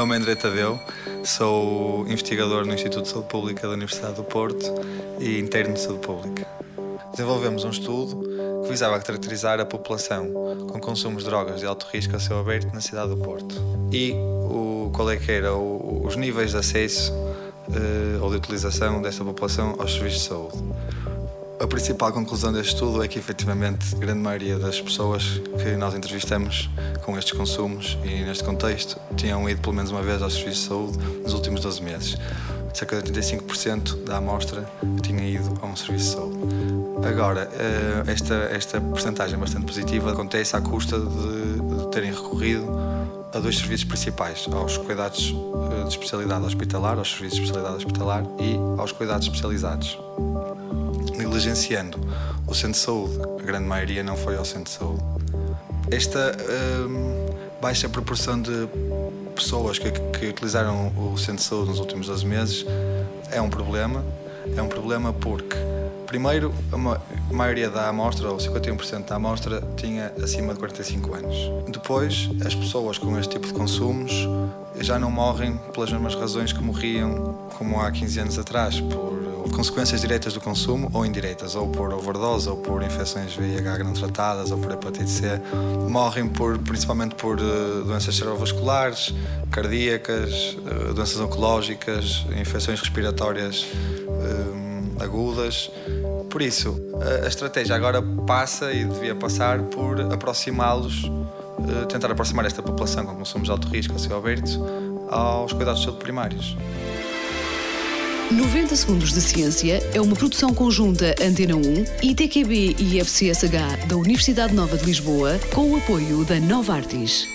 nome é André Tadeu, sou investigador no Instituto de Saúde Pública da Universidade do Porto e interno de Saúde Pública. Desenvolvemos um estudo que visava caracterizar a população com consumos de drogas de alto risco a céu aberto na cidade do Porto e qual é que era os níveis de acesso ou de utilização desta população aos serviços de saúde. A principal conclusão deste estudo é que, efetivamente, a grande maioria das pessoas que nós entrevistamos com estes consumos e neste contexto tinham ido pelo menos uma vez aos serviços de saúde nos últimos 12 meses. Cerca de 85% da amostra tinha ido a um serviço de saúde. Agora, esta percentagem bastante positiva acontece à custa de terem recorrido a dois serviços principais, aos cuidados de especialidade hospitalar, aos serviços de especialidade hospitalar e aos cuidados especializados, negligenciando o centro de saúde. A grande maioria não foi ao centro de saúde. Esta baixa proporção de pessoas que utilizaram o centro de saúde nos últimos 12 meses é um problema. É um problema porque, primeiro, a maioria da amostra, ou 51% da amostra, tinha acima de 45 anos. Depois, as pessoas com este tipo de consumos já não morrem pelas mesmas razões que morriam como há 15 anos atrás, por consequências diretas do consumo ou indiretas, ou por overdose, ou por infecções VIH não tratadas, ou por hepatite C. Morrem principalmente por doenças cerebrovasculares, cardíacas, doenças oncológicas, infecções respiratórias agudas. Por isso, a estratégia agora passa e devia passar por aproximá-los, tentar aproximar esta população com consumos de alto risco a céu aberto aos cuidados de saúde primários. 90 Segundos de Ciência é uma produção conjunta Antena 1, ITQB e FCSH da Universidade Nova de Lisboa, com o apoio da Novartis.